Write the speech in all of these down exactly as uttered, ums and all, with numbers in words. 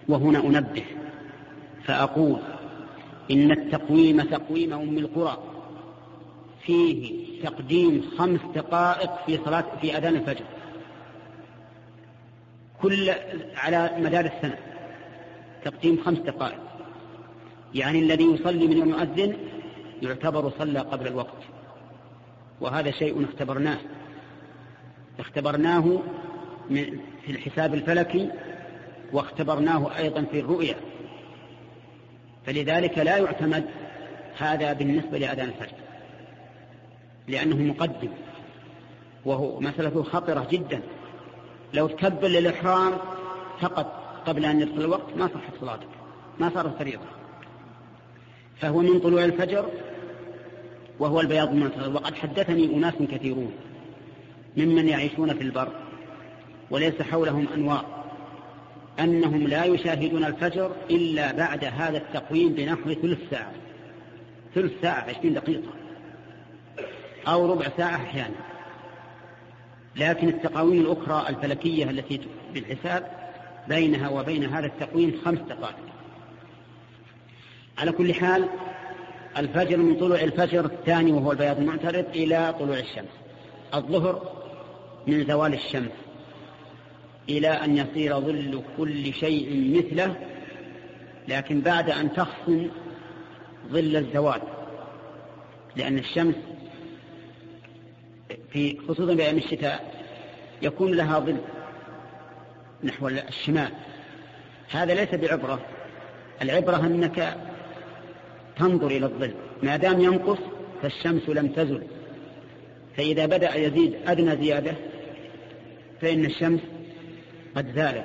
وهنا أنبه فأقول إن التقويم تقويم أم القرى فيه تقديم خمس دقائق في صلاة في أذان الفجر كل على مدار السنة، تقديم خمس دقائق، يعني الذي يصلي من يوم يؤذن يعتبر صلى قبل الوقت. وهذا شيء اختبرناه اختبرناه في الحساب الفلكي، واختبرناه أيضا في الرؤيا، فلذلك لا يعتمد هذا بالنسبة لأذان الفجر لأنه مقدم، وهو مسألة خطرة جدا. لو تكبر للإحرام فقط قبل أن يدخل الوقت ما صحت صلاتك، ما صارت فريضة. فهو من طلوع الفجر وهو البياض المنتظر. وقد حدثني أناس كثيرون ممن يعيشون في البر وليس حولهم أنوار أنهم لا يشاهدون الفجر إلا بعد هذا التقويم بنحو ثلث ساعة ثلث ساعة عشرين دقيقة أو ربع ساعة أحيانا. لكن التقاويم الأخرى الفلكية التي بالحساب بينها وبين هذا التقويم خمس دقائق. على كل حال الفجر من طلوع الفجر الثاني وهو البياض المعترض إلى طلوع الشمس. الظهر من زوال الشمس إلى أن يصير ظل كل شيء مثله، لكن بعد أن تخصم ظل الزوال، لأن الشمس في خصوصا بأيام الشتاء يكون لها ظل نحو الشمال. هذا ليس بعبرة، العبرة أنك تنظر إلى الظل، ما دام ينقص فالشمس لم تزل، فإذا بدأ يزيد أدنى زيادة فإن الشمس قد زالت.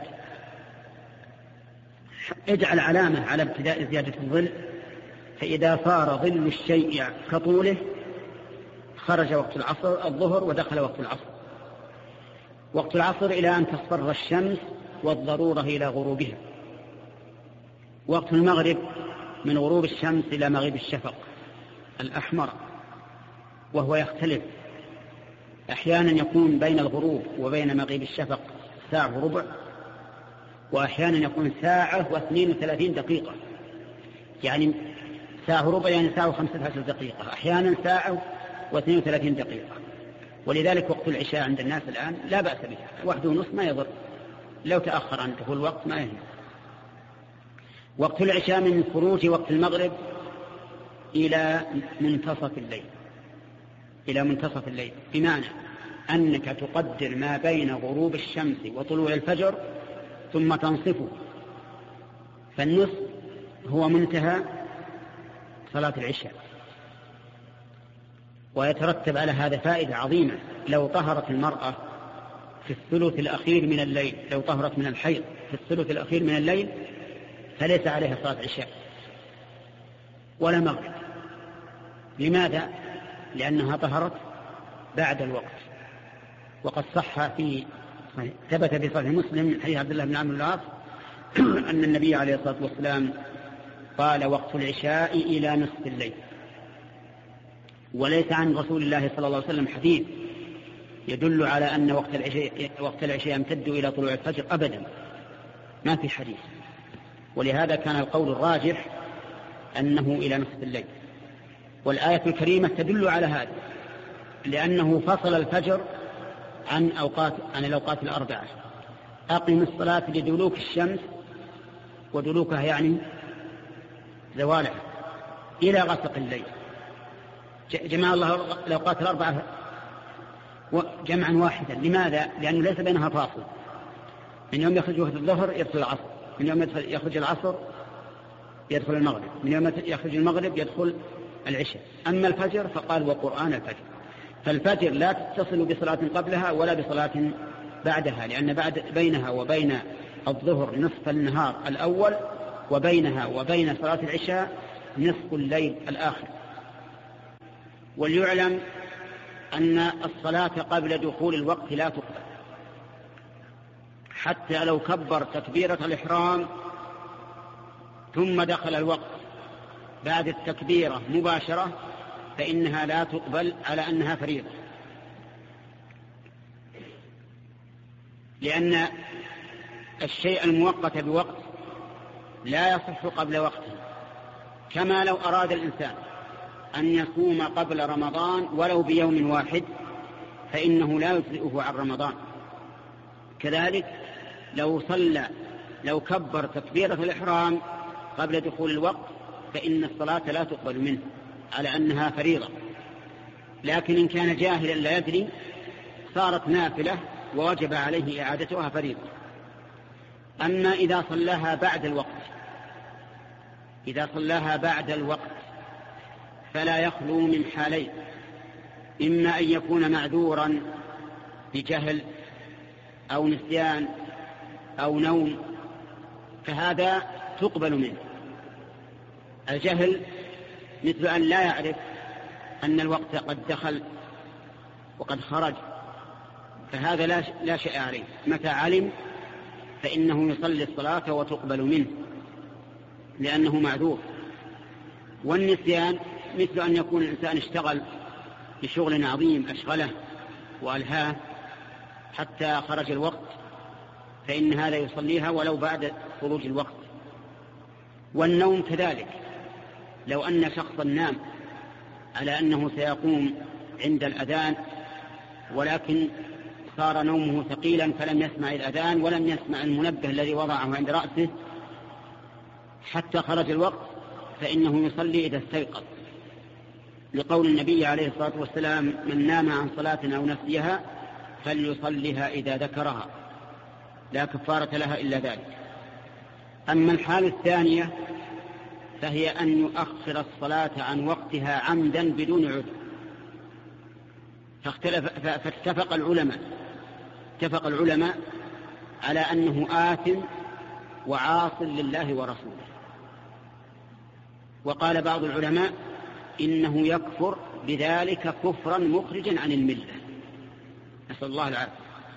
اجعل علامة على ابتداء زيادة الظل، فإذا صار ظل الشيء كطوله خرج وقت العصر الظهر ودخل وقت العصر. وقت العصر إلى أن تصفر الشمس والضرورة إلى غروبها. وقت المغرب من غروب الشمس إلى مغيب الشفق الأحمر، وهو يختلف، أحيانا يكون بين الغروب وبين مغيب الشفق ساعة وربع، وأحيانا يكون ساعة واثنين وثلاثين دقيقة، يعني ساعة وربع يعني ساعة وخمسة عشر دقيقة، أحيانا ساعة واثنين وثلاثين دقيقة. ولذلك وقت العشاء عند الناس الآن لا بأس به، واحد ونصف ما يضر، لو تأخر عن دخول الوقت ما يهم. وقت العشاء من خروج وقت المغرب إلى منتصف الليل إلى منتصف الليل بمعنى أنك تقدر ما بين غروب الشمس وطلوع الفجر ثم تنصفه، فالنصف هو منتهى صلاة العشاء. ويترتب على هذا فائدة عظيمة. لو طهرت المرأة في الثلث الأخير من الليل، لو طهرت من الحيض في الثلث الأخير من الليل فليس عليها صلاة عشاء ولا مغرب. لماذا؟ لأنها طهرت بعد الوقت. وقد صح في ثبت في صحيح مسلم من حديث عبد الله بن عمرو بن العاص أن النبي عليه الصلاة والسلام قال وقت العشاء إلى نصف الليل. وليس عن رسول الله صلى الله عليه وسلم حديث يدل على أن وقت العشاء وقت العشاء يمتد إلى طلوع الفجر أبدا، ما في حديث. ولهذا كان القول الراجح أنه إلى نصف الليل. والآية الكريمة تدل على هذا، لأنه فصل الفجر عن أوقات عن الأوقات الأربعة. أقم الصلاة لدلوك الشمس، ودلوكها يعني زوالها، إلى غسق الليل. جمع الله الأوقات الأربعة جمعا واحدا. لماذا؟ لأنه ليس بينها فاصل. من يوم يخرج وقت الظهر يدخل العصر، من يوم يخرج العصر يدخل المغرب، من يوم يخرج المغرب يدخل العشاء. أما الفجر فقال وقرآن الفجر. فالفجر لا تتصل بصلاة قبلها ولا بصلاة بعدها، لأن بعد بينها وبين الظهر نصف النهار الأول، وبينها وبين صلاة العشاء نصف الليل الآخر. وليعلم أن الصلاة قبل دخول الوقت لا تقبل، حتى لو كبر تكبيرة الإحرام ثم دخل الوقت بعد التكبيرة مباشرة فإنها لا تقبل على أنها فريضة، لأن الشيء المؤقت بوقت لا يصح قبل وقته، كما لو أراد الإنسان أن يصوم قبل رمضان ولو بيوم واحد فإنه لا يجزئه عن رمضان. كذلك لو صلى لو كبر تكبيرة الإحرام قبل دخول الوقت فإن الصلاة لا تقبل منه على أنها فريضة، لكن إن كان جاهلا لا يدري صارت نافلة ووجب عليه إعادتها فريضة. أما إذا صلاها بعد الوقت إذا صلاها بعد الوقت فلا يخلو من حالين: إما أن يكون معذورا بجهل أو نسيان أو نوم، فهذا تقبل منه. الجهل مثل أن لا يعرف أن الوقت قد دخل وقد خرج، فهذا لا شيء عليه، متى علم فإنه يصلي الصلاة وتقبل منه لأنه معذور. والنسيان مثل أن يكون الإنسان اشتغل بشغل عظيم أشغله وألهاه حتى خرج الوقت، فإن هذا يصليها ولو بعد خروج الوقت. والنوم كذلك، لو أن شخصا نام على أنه سيقوم عند الأذان ولكن صار نومه ثقيلا فلم يسمع الأذان ولم يسمع المنبه الذي وضعه عند رأسه حتى خرج الوقت، فإنه يصلي إذا استيقظ، لقول النبي عليه الصلاة والسلام: من نام عن صلاة أو نسيها فليصليها إذا ذكرها، لا كفارة لها إلا ذلك. أما الحال الثانية فهي أن يؤخر الصلاة عن وقتها عمدا بدون عذر، فاختلف فاتفق العلماء اتفق العلماء على أنه آثم وعاص لله ورسوله. وقال بعض العلماء إنه يكفر بذلك كفرا مخرجا عن الملة، نسأل الله العافية.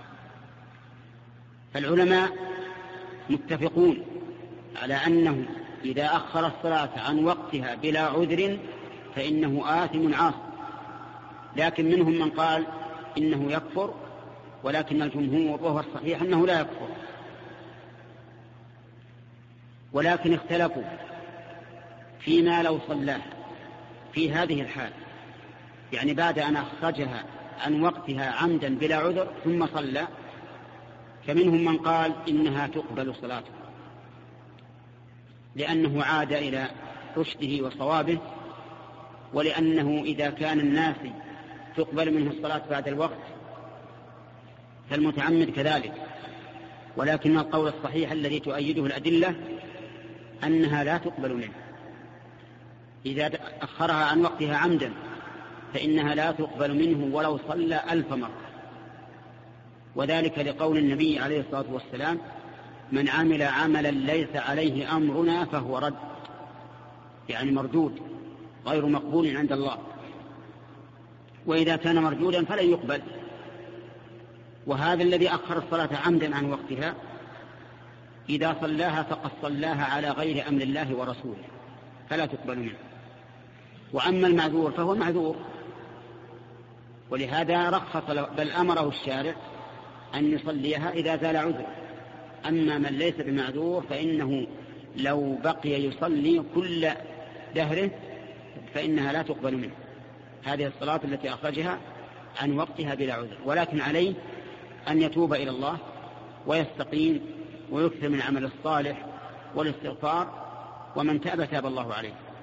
فالعلماء متفقون على أنه إذا أخر الصلاة عن وقتها بلا عذر فإنه آثم عاص، لكن منهم من قال إنه يكفر، ولكن الجمهور وهو الصحيح أنه لا يكفر. ولكن اختلفوا فيما لو صلاها في هذه الحال، يعني بعد أن أخرجها عن وقتها عمدا بلا عذر ثم صلى، فمنهم من قال إنها تقبل صلاته لأنه عاد إلى رشده وصوابه، ولأنه إذا كان الناس تقبل منه الصلاة بعد الوقت فالمتعمد كذلك. ولكن القول الصحيح الذي تؤيده الأدلة أنها لا تقبل منه، إذا أخرها عن وقتها عمدا فإنها لا تقبل منه ولو صلى ألف مرة، وذلك لقول النبي عليه الصلاة والسلام: من عمل عملا ليس عليه أمرنا فهو رد، يعني مردود غير مقبول عند الله، وإذا كان مردودا فلن يقبل. وهذا الذي أخر الصلاة عمدا عن وقتها إذا صلاها فقد صلاها على غير أمر الله ورسوله فلا تقبل منه. وأما المعذور فهو معذور، ولهذا رخص بل أمره الشارع أن يصليها إذا زال عذر. أما من ليس بمعذور فإنه لو بقي يصلي كل دهره فإنها لا تقبل منه هذه الصلاة التي أخرجها عن وقتها بلا عذر. ولكن عليه أن يتوب إلى الله ويستقيم ويكثر من عمل الصالح والاستغفار، ومن تاب تاب الله عليه.